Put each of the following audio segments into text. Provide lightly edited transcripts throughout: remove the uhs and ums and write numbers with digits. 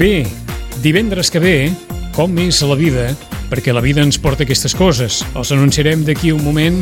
Bé, divendres que ve, com és la vida, perquè la vida ens porta aquestes coses. Els anunciarem d'aquí un moment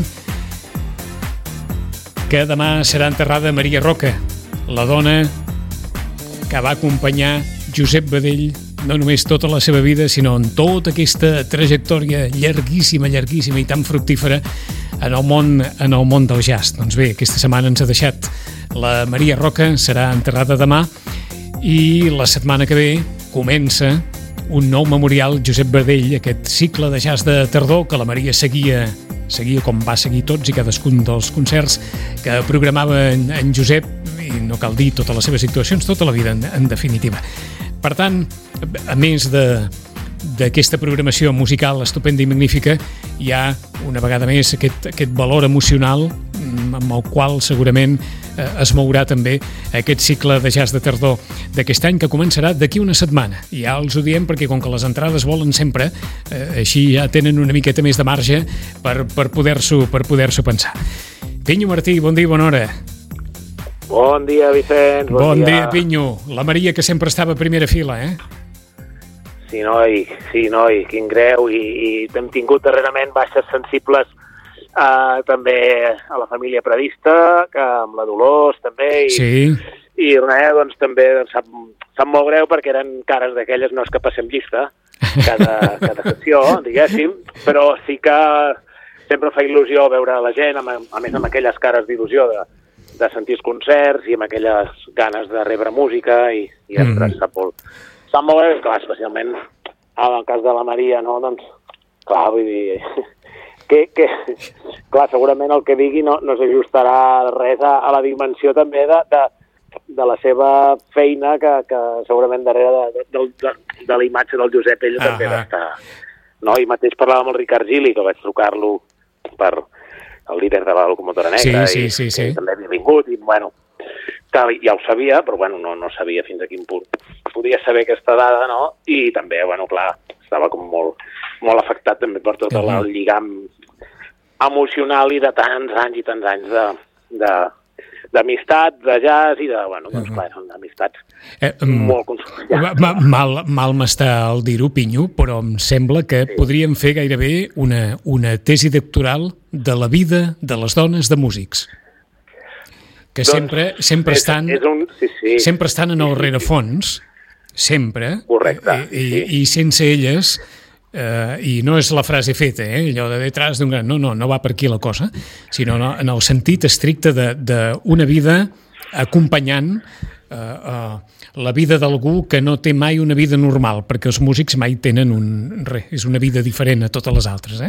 que demà serà enterrada Maria Roca, la dona que va acompanyar Josep Badell no només tota la seva vida, sinó en tota aquesta trajectòria llarguíssima i tan fructífera en el món del jazz. Doncs bé, aquesta setmana ens ha deixat la Maria Roca, serà enterrada demà, i la setmana que ve comença un nou memorial Josep Badell, aquest cicle de jazz de tardor que la Maria seguia com va seguir tots i cadascun dels concerts que programava en Josep, i no cal dir totes les seves actuacions, tota la vida en definitiva. Per tant, a més d'aquesta programació musical estupenda i magnífica, hi ha una vegada més aquest valor emocional amb el qual segurament es mourà també aquest cicle de jazz de tardor d'aquest any, que començarà d'aquí una setmana. I ja els ho diem perquè com que les entrades volen sempre, així ja tenen una miqueta més de marge per poder-s'ho pensar. Pinyo Martí, bon dia i bona hora. Bon dia, Vicenç. Bon dia, Pinyo. La Maria, que sempre estava a primera fila, eh? Sí, noi, quin greu. I hem tingut darrerament baixes sensibles també a la família Pradista, que amb la Dolors també. Sí. I res, doncs també sap molt greu perquè eren cares d'aquelles, no és que passem llista cada sessió, diguéssim, però sí que sempre fa il·lusió veure la gent, a més amb aquelles cares d'il·lusió de sentir els concerts i amb aquelles ganes de rebre música i sap molt greu, clar, especialment en el cas de la Maria, no? Doncs, clar, vull dir, clar, segurament el que digui no s'ajustarà res a la dimensió també de la seva feina, que segurament darrere de la imatge del Josep ell també va estar. No? I mateix parlava amb el Ricard Gili, que vaig trucar-lo per el líder de la locomotora negra, sí. I també havia vingut, i bueno, tal, ja ho sabia, però bueno, no sabia fins a quin punt podia saber aquesta dada, no? I també, bueno, clar, estava com molt afectat també per tot el lligam emocional i de tants anys d'amistat, de jazz i de, bueno, doncs clar, són amistats molt consolidades. Mal m'està el dir-ho, Pinyo, però em sembla que podríem fer gairebé una tesi doctoral de la vida de les dones de músics, que doncs sempre estan en el rerefons, sempre, correcte, i sense elles, i no és la frase feta, allò de detrás d'un gran... No va per aquí la cosa, sinó en el sentit estricte d'una vida acompanyant la vida d'algú que no té mai una vida normal, perquè els músics mai tenen és una vida diferent a totes les altres,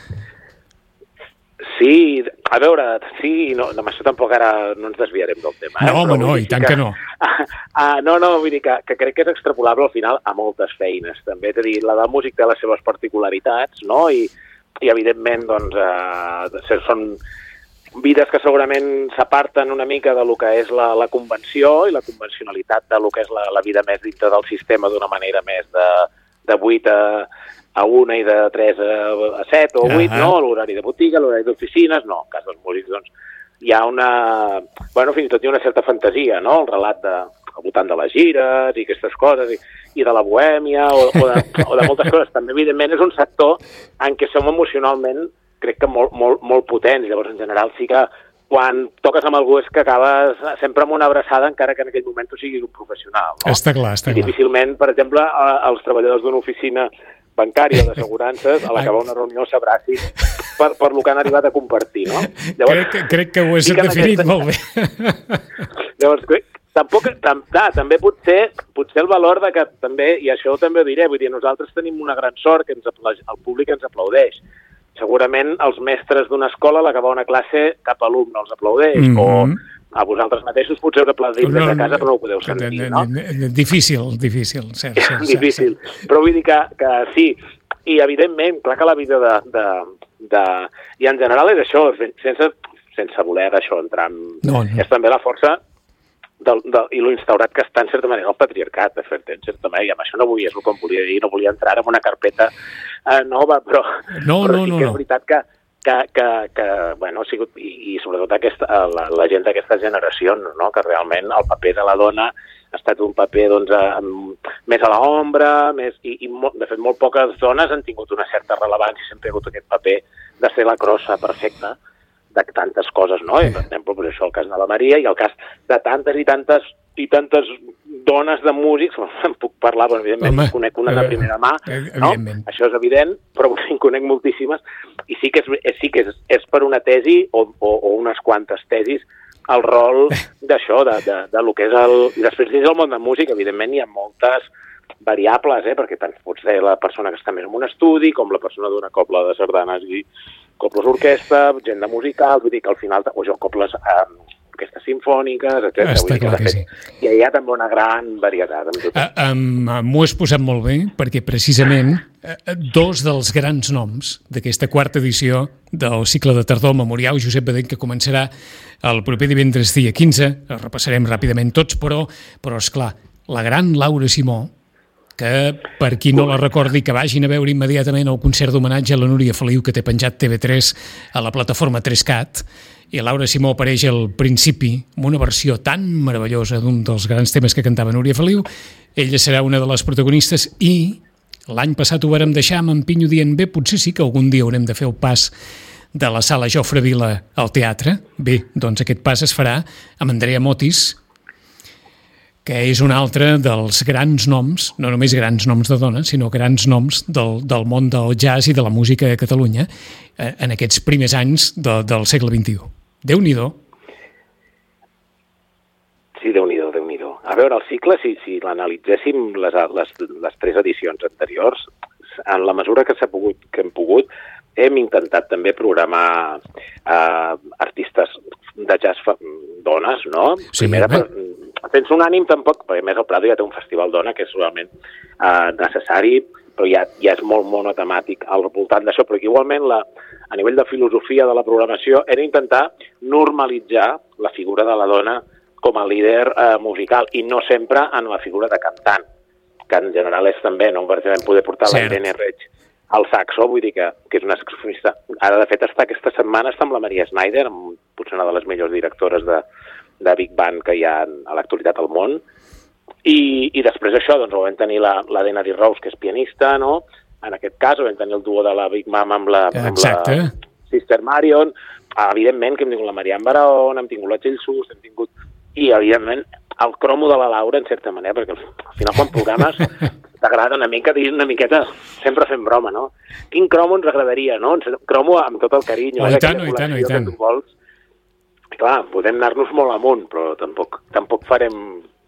Sí, a veure, sí, no, amb això tampoc ara no ens desviarem del tema. No, home, no, i tant que no. No, vull dir que crec que és extrapolable al final a moltes feines, també. És a dir, la de músic té les seves particularitats, no? I evidentment, doncs, són vides que segurament s'aparten una mica de lo que és la convenció i la convencionalitat de lo que és la vida més dintre del sistema d'una manera més de 8 a 1 i de 3 a 7 o 8, no? L'horari de botiga, l'horari d'oficines, no. En cas dels músics, doncs, hi ha bueno, fins i tot hi ha una certa fantasia, no? El relat al voltant de les gires i aquestes coses, i de la bohèmia o de moltes coses. També, evidentment, és un sector en què som emocionalment, crec que molt potents. Llavors, en general, sí que quan toques amb algú és que acabes sempre amb una abraçada, encara que en aquell moment tu siguis un professional, no? Està clar. I difícilment, per exemple, els treballadors d'una oficina bancària o d'assegurances, a l'acabar una reunió s'abracin per lo que han arribat a compartir, no? Llavors, crec que ho has definit molt bé. Llavors, també potser el valor de que també, i això també ho diré, vull dir, nosaltres tenim una gran sort que el públic ens aplaudeix. Segurament els mestres d'una escola a l'acabar una classe cap alumne els aplaudeix, o a vosaltres mateixos potser us aplaudim des de casa però no ho podeu sentir, no? Difícil, cert. Difícil, però vull dir que sí, i evidentment, clar que la vida i en general és això, sense voler això entrar en... És també la força i lo instaurat que està en certa manera el patriarcat, en certa manera, i amb això no és el que em volia dir, no volia entrar en una carpeta nova, però sí que és veritat bueno, ha sigut, i sobretot la gent d'aquesta generació, no? Que realment el paper de la dona ha estat un paper doncs, més a l'ombra, i de fet molt poques dones han tingut una certa rellevància, sempre ha hagut aquest paper de ser la crossa perfecta de tantes coses, no? I, per exemple, pues això, el cas de la Maria i el cas de tantes i tantes dones de músics, en puc parlar, però evidentment conec una de primera mà, no? Això és evident, però en conec moltíssimes, i sí que és per una tesi o unes quantes tesis el rol d'això, de lo que és el... I després dins del món de música, evidentment, hi ha moltes variables, perquè tant pots ser la persona que està més en un estudi, com la persona d'una cobla de sardanes i cobles orquestra, gent de musicals, vull dir que al final, o jo cobles orquestes simfòniques, etc. Està clar que sí. I hi ha també una gran varietat. M'ho has posat molt bé, perquè precisament dos dels grans noms d'aquesta quarta edició del cicle de tardor memorial Josep Badell, que començarà el proper divendres dia 15, els repassarem ràpidament tots, però esclar, la gran Laura Simó, que per qui no la recordi que vagin a veure immediatament el concert d'homenatge a la Núria Feliu que té penjat TV3 a la plataforma 3Cat, i Laura Simó apareix al principi amb una versió tan meravellosa d'un dels grans temes que cantava Núria Feliu. Ella serà una de les protagonistes i l'any passat ho vàrem deixar amb en Pinyo dient bé, potser sí que algun dia haurem de fer el pas de la sala Jofre Vila al teatre. Bé, doncs aquest pas es farà amb Andrea Motis, que és un altre dels grans noms, no només grans noms de dones, sinó grans noms del món del jazz i de la música a Catalunya en aquests primers anys del segle XXI. Déu-n'hi-do. Sí, Déu-n'hi-do, Déu-n'hi-do. A veure, el cicle, si l'analitzéssim les 3 edicions anteriors, en la mesura que hem pogut, hem intentat també programar artistes de jazz dones, no? Sí, sense un ànim tampoc, perquè més el Prado ja té un festival dona que és realment necessari, però ja és molt monotemàtic al voltant d'això, però que igualment a nivell de filosofia de la programació era intentar normalitzar la figura de la dona com a líder musical i no sempre en la figura de cantant, que en general és també, no? Per exemple, poder portar la Irene Reig al saxo, vull dir que és una saxofonista. Ara, de fet, aquesta setmana està amb la Maria Schneider, potser una de les millors directores de Big Band que hi ha a l'actualitat al món, i després d'això doncs, vam tenir la Dena Di Rose, que és pianista, no? En aquest cas vam tenir el duo de la Big Mama amb la Sister Marion, evidentment que hem tingut la Marianne Barón, hem tingut la Txell Sus, hem tingut... I, evidentment, el cromo de la Laura, en certa manera, perquè al final quan programes t'agrada una miqueta, sempre fem broma, no? Quin cromo ens agradaria, no? Cromo amb tot el carinyo. I tant. Clar, podem anar-nos molt amunt, però tampoc farem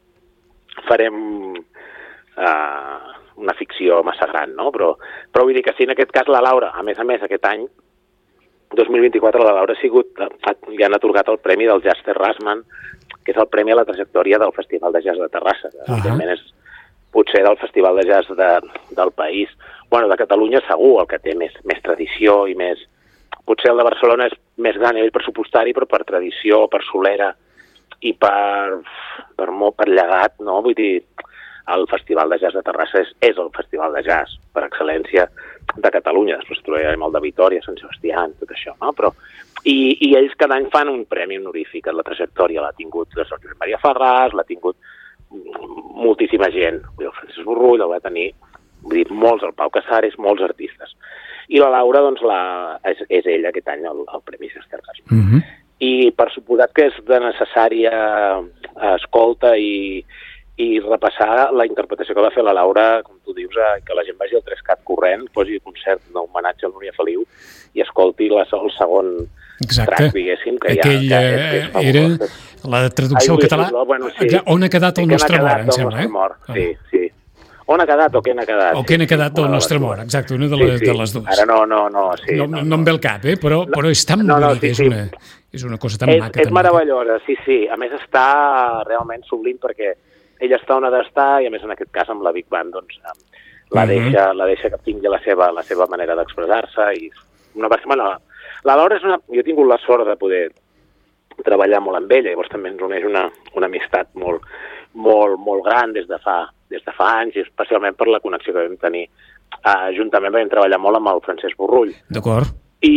una ficció massa gran, no? Però vull dir que sí, en aquest cas la Laura, a més, aquest any, 2024, la Laura li han atorgat el premi del Jazz Terrassman, que és el premi a la trajectòria del Festival de Jazz de Terrassa, que evidentment és potser del Festival de Jazz del país. Bueno, de Catalunya segur, el que té més tradició i més... Potser el de Barcelona és més gran a nivell pressupostari, però per tradició, per solera i per llegat, no? Vull dir, el Festival de Jazz de Terrassa és el festival de jazz per excel·lència de Catalunya. Després trobarem el de Vitòria, Sant Sebastià, tot això, no? Però, i ells cada any fan un premi honorífic. La trajectòria l'ha tingut el Josep Maria Ferràs, l'ha tingut moltíssima gent. El Francesc Borrull el va tenir, vull dir, molts, el Pau Casares, molts artistes. I la Laura, doncs, és ella aquest any el Premi Sestergas. I per suposat que és de necessària escolta i repassar la interpretació que va fer la Laura, com tu dius, que la gent vagi al 3Cat corrent, posi un concert d'homenatge a Núria Feliu i escolti el segon track, diguéssim, que era la traducció al català. On ha quedat el nostre amor, em sembla, Sí. On ha quedat o què n'ha quedat? O què n'ha quedat del nostre amor, exacte, una de les dues. Ara no. Sí, no em ve el cap, però és tan bonica, és una cosa tan maca. És meravellosa, sí. A més està realment sublim perquè ella està on ha d'estar i a més en aquest cas amb la Big Band doncs la deixa que tingui la seva manera d'expressar-se i la Laura és jo he tingut la sort de poder treballar molt amb ella, llavors també ens uneix una amistat molt gran des de fa anys, i especialment per la connexió que vam tenir juntament vam treballar molt amb el Francesc Borrull. D'acord. I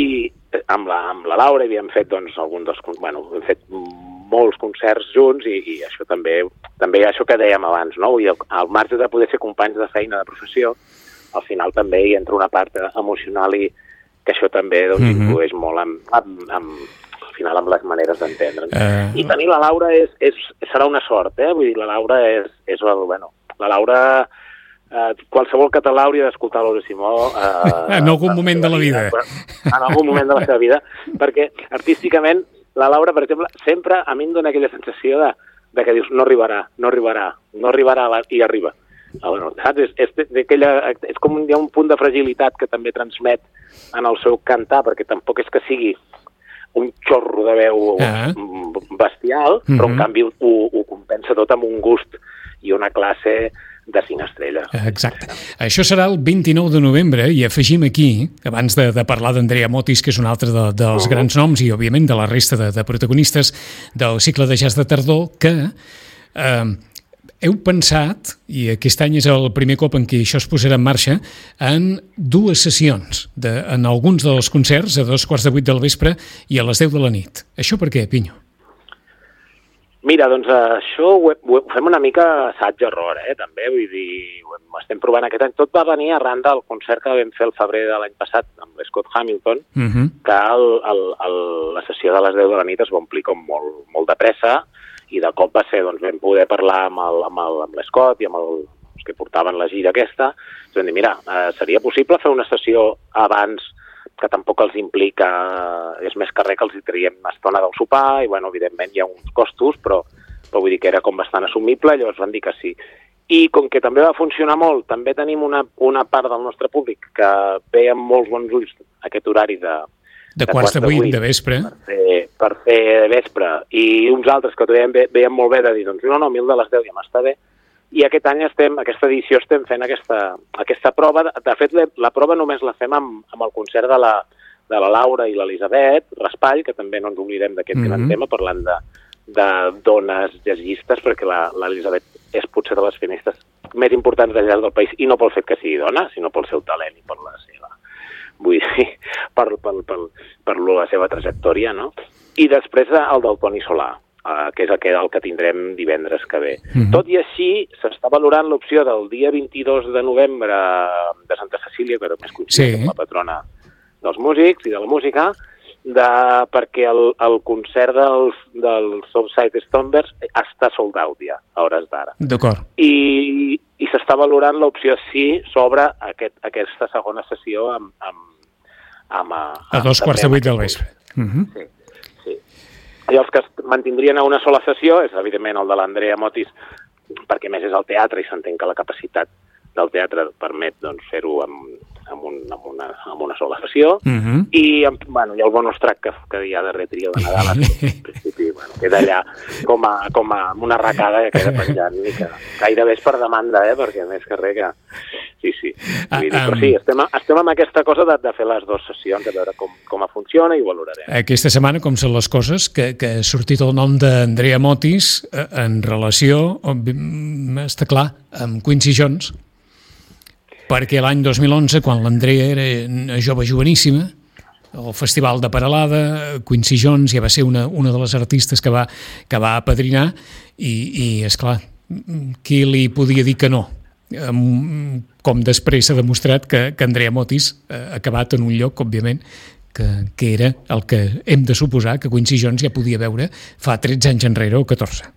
amb la Laura havíem fet doncs, hem fet molts concerts junts i això també això que dèiem abans, no? I al marge de poder ser companys de feina, de professió, al final també hi entra una part emocional i que això també doncs, influeix molt al final amb les maneres d'entendre'ns. I tenir la Laura serà una sort, Vull dir, la Laura la Laura... qualsevol català hauria d'escoltar Laura Simó en algun moment de la vida. En algun moment de la seva vida, perquè artísticament la Laura, per exemple, sempre a mi em dona aquella sensació de que dius no arribarà i arriba. Saps? És com hi ha un punt de fragilitat que també transmet en el seu cantar, perquè tampoc és que sigui un xorro de veu bestial, però en canvi ho compensa tot amb un gust i una classe de 5 estrelles. Exacte. Això serà el 29 de novembre i afegim aquí, abans de parlar d'Andrea Motis, que és un altre dels grans noms i, òbviament, de la resta de protagonistes del cicle de jazz de tardor, que heu pensat, i aquest any és el primer cop en què això es posarà en marxa, en 2 sessions, en alguns dels concerts, a 2:15 del vespre i a les 10 de la nit. Això per què, Pinyo? Mira, doncs això ho fem una mica assaig-error, també, vull dir, ho estem provant aquest any. Tot va venir arran del concert que vam fer el febrer de l'any passat amb l'Scott Hamilton, que la sessió de les 10 de la nit es va omplir com molt de pressa i de cop va ser, doncs vam poder parlar amb l'Scott i amb els que portaven la gira aquesta. Ens vam dir, mira, seria possible fer una sessió abans que tampoc els implica, és més que res que els hi traiem una estona del sopar i, evidentment hi ha uns costos, però vull dir que era com bastant assumible, llavors van dir que sí. I com que també va funcionar molt, també tenim una part del nostre públic que ve amb molts bons ulls aquest horari de 7:15 de vespre. Per fer de vespre, i uns altres que també veien molt bé de dir, doncs no, 1000 de les 10 ja m'està bé. I aquest any aquesta edició estem fent aquesta prova. De fet, la prova només la fem amb el concert de la Laura i l'Elisabet Raspall, que també no ens oblidem d'aquest gran tema, parlant de dones jazzistes, perquè l'Elisabet és potser de les pianistes més importants de jazz del país, i no pel fet que sigui dona, sinó pel seu talent i per la seva, vull dir, per la seva trajectòria, no? I després el del Toni Solà, que és el que tindrem divendres que ve. Tot i així, s'està valorant l'opció del dia 22 de novembre de Santa Cecília, que també és coincident amb la patrona dels músics i de la música, perquè el concert del Southside Stompers està sold out ja, a hores d'ara. D'acord. I s'està valorant l'opció sí sobre aquesta segona sessió a 7:15 del vespre. Sí. I els que es mantindrien a una sola sessió és, evidentment, el de l'Andrea Motis, perquè més és el teatre i s'entén que la capacitat del teatre permet fer-ho amb una sola sessió. I el bonus track que hi ha darrer trio de Nadal, en principi, queda allà com a una arracada que queda penjant, i que gairebé és per demanda, perquè més que res que... Sí. Però sí, estem amb aquesta cosa de fer les 2 sessions, a veure com funciona i ho valorarem. Aquesta setmana, com són les coses, que ha sortit el nom d'Andrea Motis en relació, està clar, amb Quincy Jones, perquè l'any 2011, quan l'Andrea era joveníssima, el Festival de Peralada, Quincy Jones ja va ser una de les artistes que va apadrinar i esclar, qui li podia dir que no? Com després s'ha demostrat que Andrea Motis ha acabat en un lloc, òbviament, que era el que hem de suposar que Quincy Jones ja podia veure fa 13 anys enrere o 14.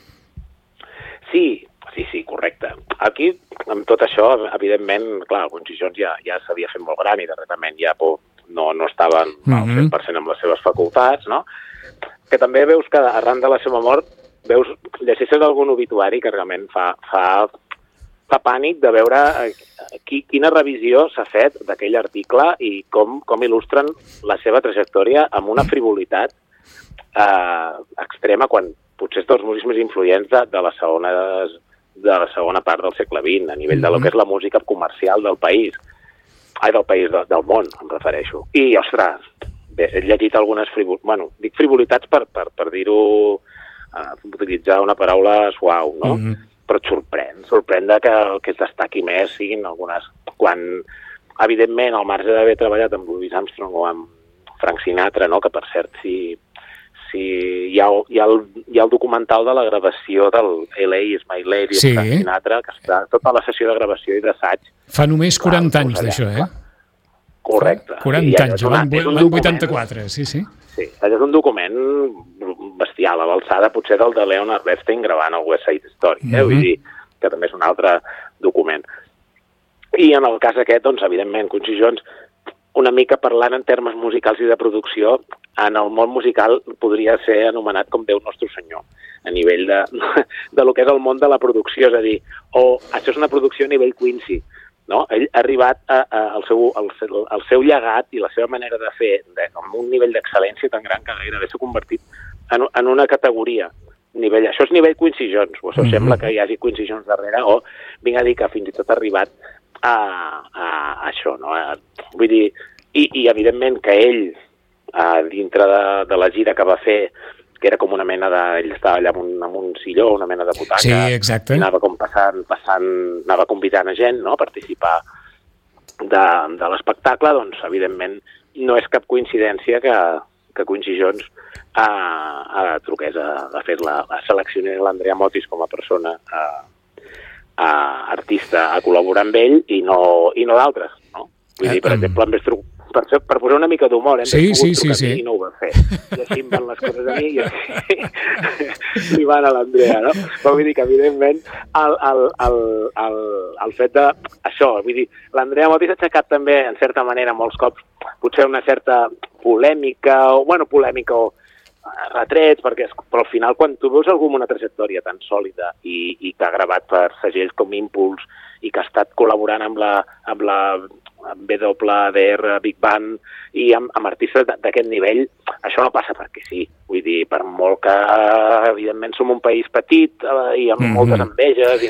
Sí, correcte. Aquí, amb tot això, evidentment, clar, el Quincy Jones ja s'havia fet molt gran i darrerament ja no estava al 100% amb les seves facultats, no? Que també veus que arran de la seva mort llegeixes algun obituari que realment fa pànic de veure quina revisió s'ha fet d'aquell article i com il·lustren la seva trajectòria amb una frivolitat extrema quan potser és dels músics més influents de la segona part del segle XX, a nivell de lo que és la música comercial del país. Del món, em refereixo. I, ostres, he llegit algunes dic frivolitats per dir-ho, utilitzar una paraula suau, no? Però et sorprèn que es destaqui més, siguin algunes... Quan, evidentment, al marge d'haver treballat amb Louis Armstrong o amb Frank Sinatra, no? Que per cert, si hi ha el documental de la gravació del LA is my lady, sí. Frank Sinatra, que està tota la sessió de gravació i d'assaig. Fa només 40 anys d'això, Correcte. 40 anys, l'any 84, sí. Sí, és un document bestial, a l'alçada potser del de Leonard Bernstein gravant el West Side Story, vull dir que també és un altre document. I en el cas aquest, doncs, evidentment, Quincy Jones, una mica parlant en termes musicals i de producció, en el món musical podria ser anomenat com Déu Nostre Senyor, a nivell de lo que és el món de la producció, és a dir, això és una producció a nivell Quincy, no? Ell ha arribat al seu llegat i la seva manera de fer amb un nivell d'excel·lència tan gran que gairebé s'ha convertit en una categoria. Això és nivell Quincy Jones, o això sembla que hi hagi Quincy Jones darrere, o vinc a dir que fins i tot ha arribat a això, no? Vull dir, i evidentment que ell, dintre de la gira que va fer, que era com una mena de... Ell estava allà amb un silló, una mena de butaca. Sí, exacte. I anava com passant, anava convidant a gent, no?, a participar de l'espectacle, doncs, evidentment, no és cap coincidència que Quincy Jones truqués a seleccionar l'Andrea Motis com a persona artista a col·laborar amb ell i no d'altres, no? Vull dir, per exemple, per posar una mica d'humor, sí. I no ho va fer. I així em van les coses a mi i així li van a l'Andrea, no? Però vull dir que, evidentment, el fet de... Això, vull dir, l'Andrea Motis ha aixecat també, en certa manera, molts cops, potser una certa polèmica o retrets, però al final, quan tu veus algú amb una trajectòria tan sòlida i que ha gravat per segells com Impulse i que ha estat col·laborant amb la WDR, Big Band i amb artistes d'aquest nivell, això no passa perquè sí. Vull dir, per molt que, evidentment, som un país petit i amb moltes enveges...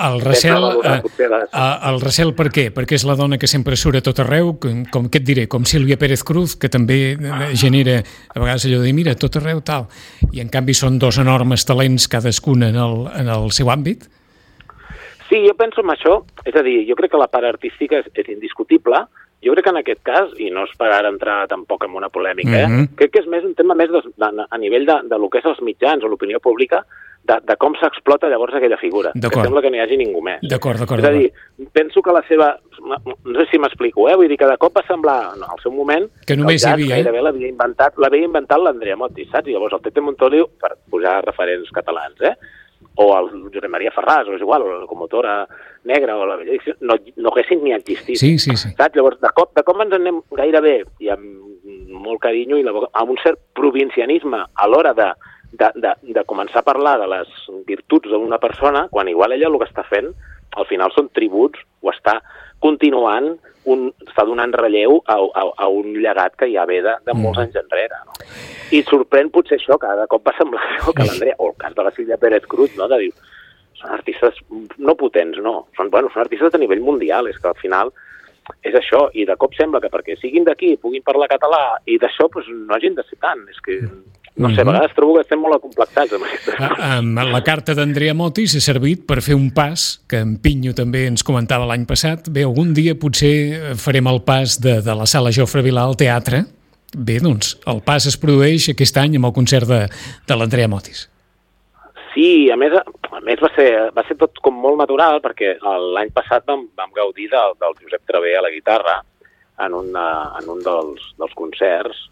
El recel per què? Perquè és la dona que sempre surt a tot arreu, com què et diré, com Sílvia Pérez Cruz, que també genera a vegades allò de dir, mira, tot arreu tal, i en canvi són dos enormes talents cadascun en el seu àmbit? Sí, jo penso en això, és a dir, jo crec que la part artística és indiscutible, jo crec que en aquest cas, i no és per ara entrar tampoc en una polèmica, crec que és més un tema més a nivell de lo que és els mitjans o l'opinió pública, de com s'explota llavors aquella figura, que sembla que no hi hagi ningú més. D'acord. És a dir, penso que la seva... No sé si m'explico, vull dir que de cop va semblar, al seu moment, que només hi havia, gairebé l'havia inventat l'Andrea Motis, saps? I llavors el Tete Montoliu, per posar referents catalans, o el Josep Maria Ferràs, o és igual, o la locomotora negra, o la vella dicció, no haguessin ni existit. Sí. Saps? Llavors, de cop ens anem gairebé, i amb molt carinyo, amb un cert provincianisme a l'hora de començar a parlar de les virtuts d'una persona, quan igual ella el que està fent, al final són tributs, o està continuant, està donant relleu a un llegat que ja ve de molts anys enrere, no? I sorprèn potser això, que de cop va semblar que l'Andrea, o el cas de la Sílvia Pérez Cruz, no?, de dir, són artistes no potents, no, són artistes de nivell mundial, és que al final és això, i de cop sembla que perquè siguin d'aquí, puguin parlar català, i d'això no hagin de ser tant, és que... No sé, a vegades trobo que estem molt acomplexats amb aquestes coses. La carta d'Andrea Motis ha servit per fer un pas, que en Pinyo també ens comentava l'any passat. Bé, algun dia potser farem el pas de la sala Jofre Vilà al teatre. Bé, doncs, el pas es produeix aquest any amb el concert de l'Andrea Motis. Sí, a més va ser tot com molt natural, perquè l'any passat vam gaudir del Josep Travé a la guitarra en un dels concerts,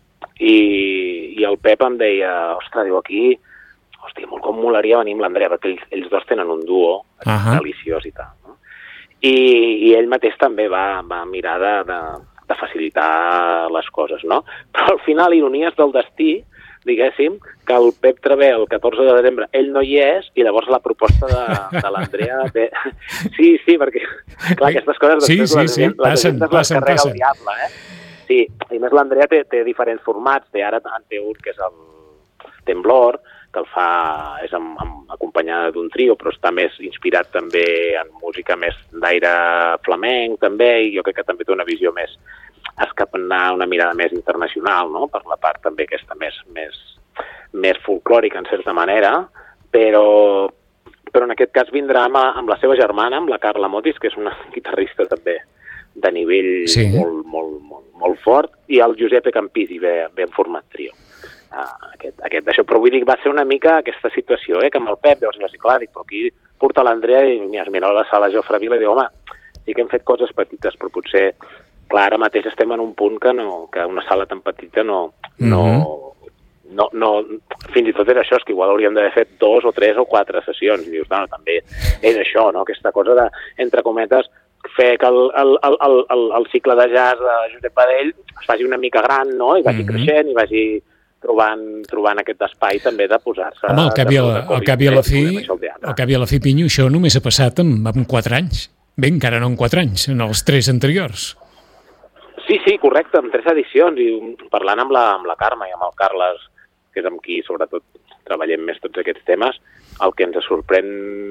i el Pep em deia, diu, aquí, molt com molaria venir amb l'Andrea, perquè ells dos tenen un duo deliciós i tal, no? I ell mateix també va mirar de facilitar les coses, no? Però al final, ironies del destí, diguéssim, que el Pep Travé el 14 de desembre, ell no hi és, i llavors la proposta de l'Andrea... Sí, perquè, clar, aquestes coses després les carrega el diable, Sí, i més l'Andrea té diferents formats, ara en té un que és el Temblor, que el fa, és acompanyada d'un trio, però està més inspirat també en música més d'aire flamenc, també, i jo crec que també té una visió més, una mirada més internacional, no?, per la part també aquesta més folclòrica, en certa manera, però en aquest cas vindrà amb la seva germana, amb la Carla Motis, que és una guitarrista també de nivell molt fort, i el Giuseppe Campisi ben format trio. Això, però vull dir que va ser una mica aquesta situació, que amb el Pep veus així, clar, però aquí porta l'Andrea i mira la sala Jofre Vila i diu, home, sí que hem fet coses petites, però potser, clar, ara mateix estem en un punt que una sala tan petita fins i tot era això, és que igual hauríem d'haver fet 2 o 3 o 4 sessions, i dius, no, també és això, no?, aquesta cosa de, entre cometes, fer que el cicle de jazz de Josep Badell es faci una mica gran, no?, i vagi creixent, i vagi trobant aquest espai també de posar-se... Home, al cap i a la fi, Pinyo, això només ha passat amb 4 anys. Bé, encara no en 4 anys, en els 3 anteriors. Sí, correcte, amb 3 edicions, i parlant amb la Carme i amb el Carles, que és amb qui sobretot treballem més tots aquests temes, el que ens sorprèn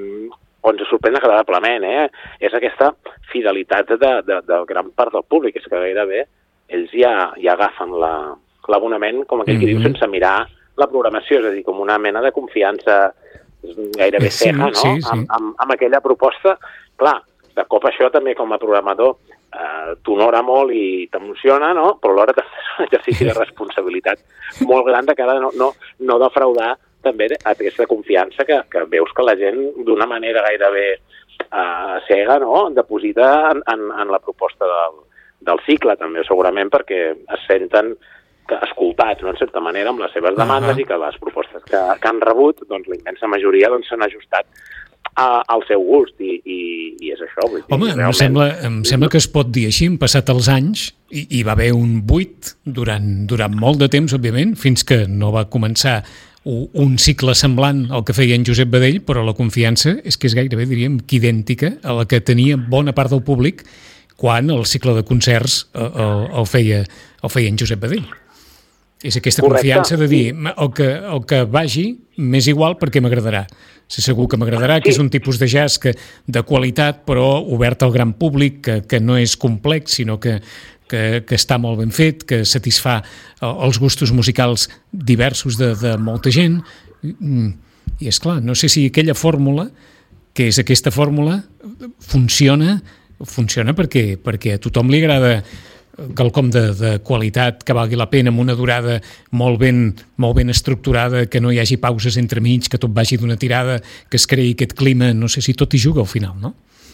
agradablement, és aquesta fidelitat de gran part del públic, és que gairebé ells ja agafen l'abonament, com aquell que diu, sense mirar la programació, és a dir, com una mena de confiança gairebé cega, no?, amb aquella proposta. Clar, de cop això també com a programador t'honora molt i t'emociona, no?, però alhora també és un exercici de responsabilitat molt gran de cara no defraudar també aquesta confiança que veus que la gent d'una manera gairebé cega, no?, deposita en la proposta del cicle, també segurament perquè es senten escoltats, no?, en certa manera, amb les seves demandes i que les propostes que han rebut, doncs la immensa majoria s'han ajustat al seu gust, i és això. Home, em sembla que es pot dir així, han passat els anys, i va haver un buit durant molt de temps, òbviament, fins que no va començar un cicle semblant al que feia en Josep Badell, però la confiança és que és gairebé, diríem, idèntica a la que tenia bona part del públic quan el cicle de concerts el feia en Josep Badell. És aquesta confiança de dir el que vagi m'és igual perquè m'agradarà. Sé segur que m'agradarà, que és un tipus de jazz de qualitat, però obert al gran públic, que no és complex, sinó que està molt ben fet, que satisfà els gustos musicals diversos de molta gent. I és clar, no sé si aquella fórmula, que és aquesta fórmula, funciona perquè a tothom li agrada quelcom de qualitat que valgui la pena, amb una durada molt ben estructurada, que no hi hagi pauses entremig, que tot vagi d'una tirada, que es creï aquest clima, no sé si tot hi juga al final, no?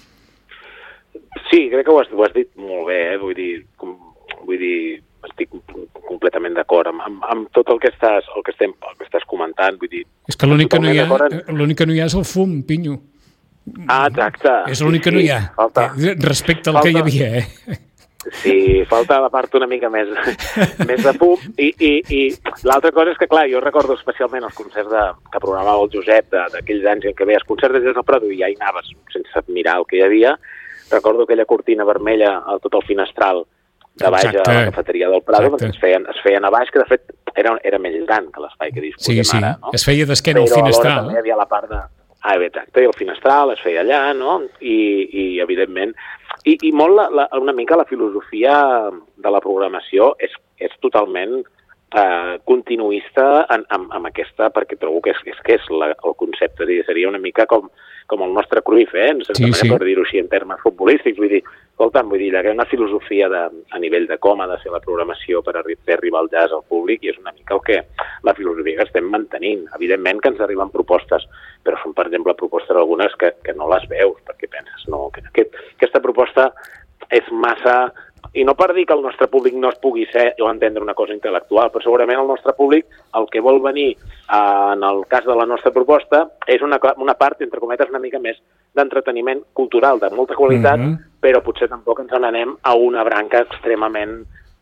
Sí, crec que ho has dit molt bé, vull dir, estic completament d'acord amb tot el que estàs comentant, vull dir... És que l'únic que no hi ha és el fum, Pinyo. Exacte. És l'únic que no hi ha, respecte al que hi havia, Sí, falta la part una mica més de fum, i l'altra cosa és que, clar, jo recordo especialment els concerts que programava el Josep d'aquells anys en què veies concerts de jazz al Prado i ja hi anaves sense mirar el que hi havia. Recordo aquella cortina vermella a tot el finestral de baix a la cafeteria del Prado, perquè es feien a baix, que de fet era més gran que l'espai que disposem ara, no? Es feia d'esquena al finestral. Però alhora també hi havia la part de... exacte, i el finestral es feia allà, no? I evidentment... I molt una mica la filosofia de la programació és totalment continuista amb aquesta, perquè trobo que és el concepte, seria una mica com el nostre Cruyff, per dir-ho així en termes futbolístics, vull dir, hi ha una filosofia a nivell de com ha de ser la programació per fer arribar el jazz al públic, i és una mica la filosofia que estem mantenint. Evidentment que ens arriben propostes, però són, per exemple, propostes algunes que no les veus, perquè penses, no, que aquesta proposta és massa... I no per dir que el nostre públic no es pugui ser o entendre una cosa intel·lectual, però segurament el nostre públic el que vol venir, en el cas de la nostra proposta, és una part, entre cometes, una mica més d'entreteniment cultural, de molta qualitat, però potser tampoc ens n'anem a una branca extremament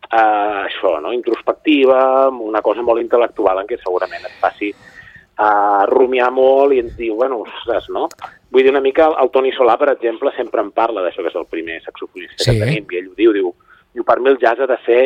introspectiva, una cosa molt intel·lectual en què segurament et faci rumiar molt i ens diu, ostres, no? Vull dir, una mica el Toni Solà, per exemple, sempre en parla d'això, que és el primer saxofonista que tenim, i ell ho diu, per mi el jazz ha de ser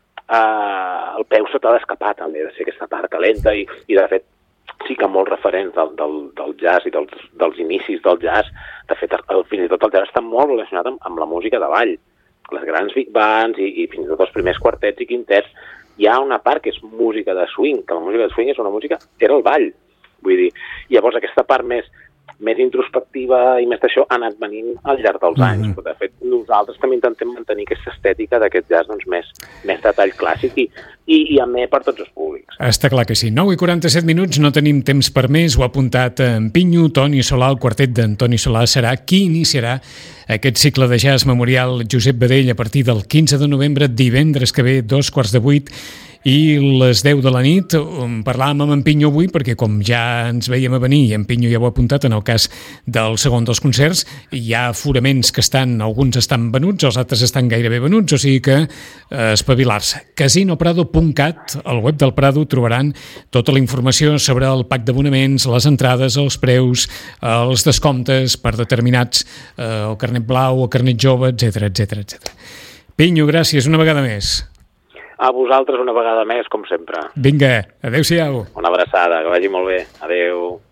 el peu sota l'escapat, ha de ser aquesta part calenta, i de fet sí que molts referents del jazz i dels inicis del jazz, de fet fins i tot el jazz està molt relacionat amb la música de ball, les grans big bands i fins i tot els primers quartets i quintets. Hi ha una part que és música de swing, que la música de swing és una música, era el ball, vull dir, llavors aquesta part més més introspectiva i més d'això ha anat venint al llarg dels anys. Però, de fet, nosaltres també intentem mantenir aquesta estètica d'aquest jazz doncs, més de tall clàssic i amè per tots els públics. Està clar que sí. 9:47, no tenim temps per més. Ho ha apuntat en Pinyo, Toni Solà, el quartet d'Antoni Solà serà qui iniciarà aquest cicle de jazz memorial Josep Badell a partir del 15 de novembre, divendres que ve, 7:15 i les 10 de la nit. Parlàvem amb en Pinyo avui perquè com ja ens veiem a venir, i en Pinyo ja ho ha apuntat en el cas del segon dels concerts, hi ha aforaments que alguns estan venuts, els altres estan gairebé venuts, o sigui que espavilar-se. Casinoprado.cat, al web del Prado trobaran tota la informació sobre el pack d'abonaments, les entrades, els preus, els descomptes per determinats, el carnet blau, el carnet jove, etc. Pinyo, gràcies una vegada més. A vosaltres una vegada més, com sempre. Vinga, adéu-siau. Una abraçada, que vagi molt bé. Adéu.